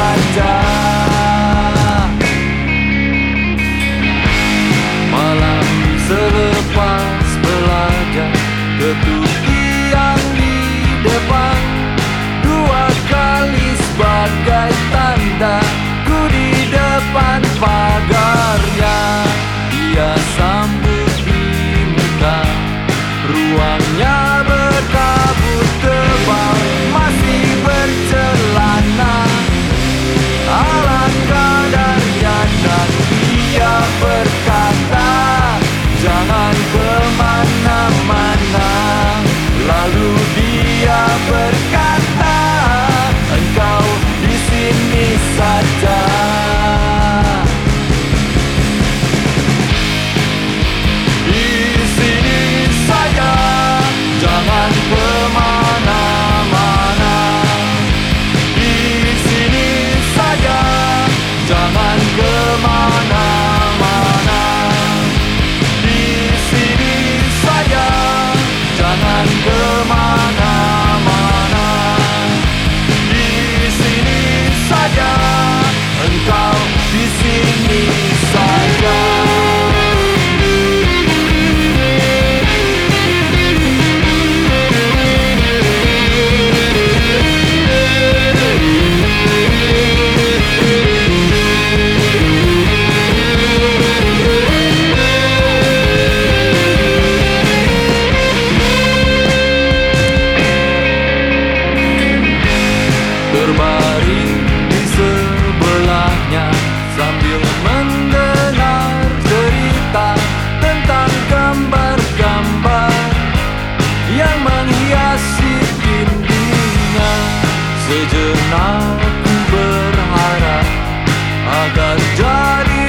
saja. Malam selepas belajar, ketuk yang di depan dua kali sebagai tanda ku di depan pagarnya. Dia sambut di muka, ruangnya berkabut tebal, masih bercelana ala kadarnya, dan dia berkata jangan kemana-mana. Lalu dia berkata engkau di sini saja. Di sini saja, jangan kemana-mana. Di sini saja, jangan kemana-mana. Di sini saja, jangan kemana-mana. Di sini saja, engkau di sini saja. Berbaring di sebelahnya sambil mendengar cerita tentang gambar-gambar yang menghiasi dindingnya. Sejenak ku berharap agar jadi